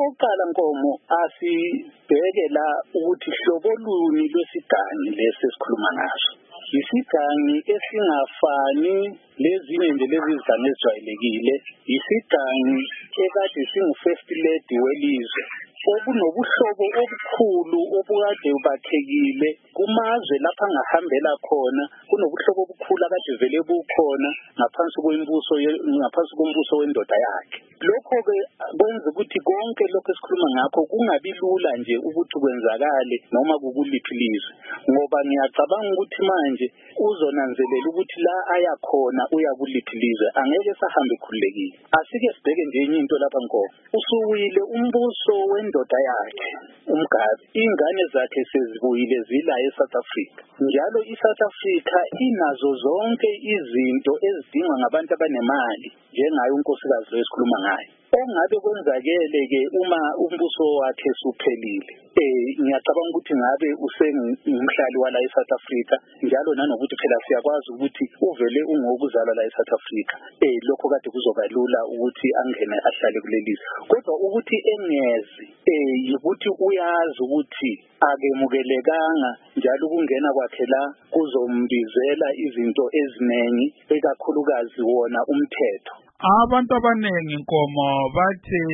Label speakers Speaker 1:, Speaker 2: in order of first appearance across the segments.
Speaker 1: okokuqala Nkomo asibheke la ukuthi hlobo luni lwesigangi lesi esikhuluma ngaso. Isigangi esingafani lezinye nje lezi zigangi ezijwayelekile, isigangi ekade singu-first lady welizwe okunobuhlobo obukhulu obukade bakhekile kumazwe lapha angahambela khona, kunobuhlobo obukhulu akade vele bukhona ngaphansi kombuso wendoda yakhe. Lokho-ke kwenza ukuthi konke lokho esikhuluma ngakho kungabi lula nje ukuthi kwenzakale noma kukuliphi ilizwe, ngoba ngiyacabanga ukuthi manje uzonanzelela ukuthi la aya khona uya kuliphi ilizwe angeke sahambe khululekile. Asike sibheke nje enye into lapha Nkomo, usuwile umbuso wendoda yakhe uMgabe, ingane zakhe sezibuyile zila eSouth Africa, njalo iSouth Africa inazo zonke izinto ezidingwa ngabantu abanemali njengayo unkosikazi esikhuluma ngayo. Ongabe kwenzakele-ke uma umbuso wakhe suphelile, ngiyacabanga ukuthi ngabe usengumhlali wala eSouth Africa, njalo nanokuthi phela siyakwazi ukuthi uvele ungokuzalwa la eSouth Africa, lokho kade kuzoba lula ukuthi angene ahlale kulelizwe. Kodwa ukuthi engezi ukuthi uyazi ukuthi akemukelekanga njalo ukungena kwakhe la kuzombizela izinto eziningi, ekakhulukazi wona umthetho.
Speaker 2: Abantu abanengi Nkomo bathi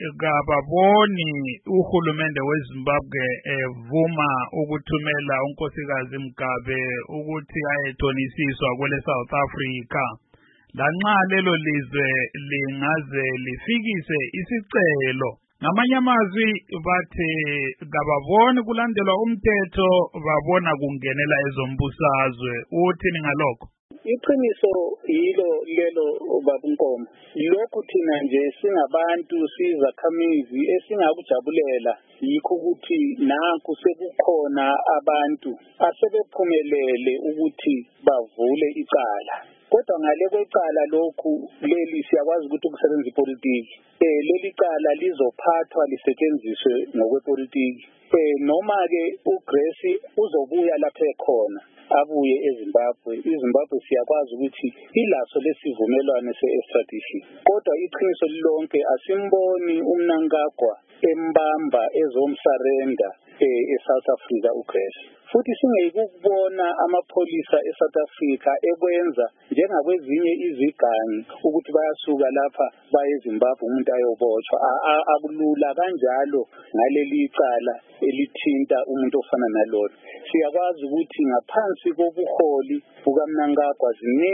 Speaker 2: kababoni uhulumende weZimbabwe evuma ukuthumela unkosikazi Mugabe ukuthi ayethonisiswa kule South Africa, lanxa lelo lizwe lingaze lifikise isicelo. Ngamanye amazwi bathi kababoni kulandelwa umthetho, babona kungenela ezombusazwe. Uthini ngalokho?
Speaker 1: Iqiniso yilo lelo baba Nkomo, lokhu thina nje singabantu sizakhamizi esingakujabulela yikho ukuthi nanku sekukhona abantu asebephumelele ukuthi bavule icala. Kodwa ngale kwecala lokhu leli siyakwazi ukuthi kusebenza ipolitiki, leli cala lizophathwa lisetshenziswe ngokwepolitiki, noma-ke uGrace uzobuya lapha ekhona abuye eZimbabwe. iZimbabwe siyakwazi ukuthi ilaso lesivumelwano se-extradition, kodwa iqiniso lilonke asimboni uMnangagwa embamba ezomsarenda eSouth Africa uGrace. Futhi singekubona amapholisa eSouth Africa ekwenza njengakwezinye izigangi ukuthi bayasuka lapha baye eZimbabwe umuntu ayobotshwa. Akulula kanjalo ngaleli cala elithinta umuntu ofana nalona. Siyakwazi ukuthi ngaphansi kobuholi bukaMnangagwa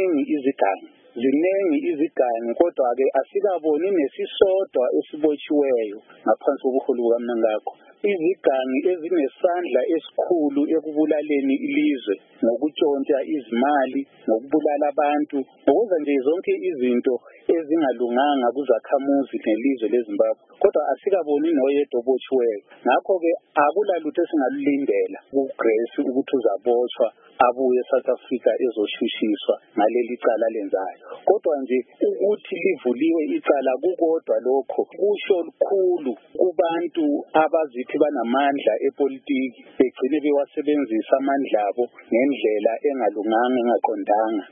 Speaker 1: ziningi izigangi, kodwa-ke asikaboni nesisodwa esibotshiweyo ngaphansi kobuholi bukaMnangagwa. Izigangi ezinesandla esikhulu ekubulaleni ilizwe, ngokutshontsha izimali, ngokubulala abantu, ngokwenza nje zonke izinto ezingalunganga kuzakhamuzi nelizwe leZimbabwe, kodwa asikaboni noyedwa obotshiweyo. Ngakho-ke akulalutho esingalulindela kuGrace ukuthi uzabotshwa abuye eSouth Africa ezoshushiswa ngaleli cala lenzayo. Kodwa nje ukuthi livuliwe icala kukodwa lokho kusho lukhulu kubantu abazithi banamandla epolitiki, begcine bewasebenzisa amandla abo ngendlela engalunganga, engaqondanga.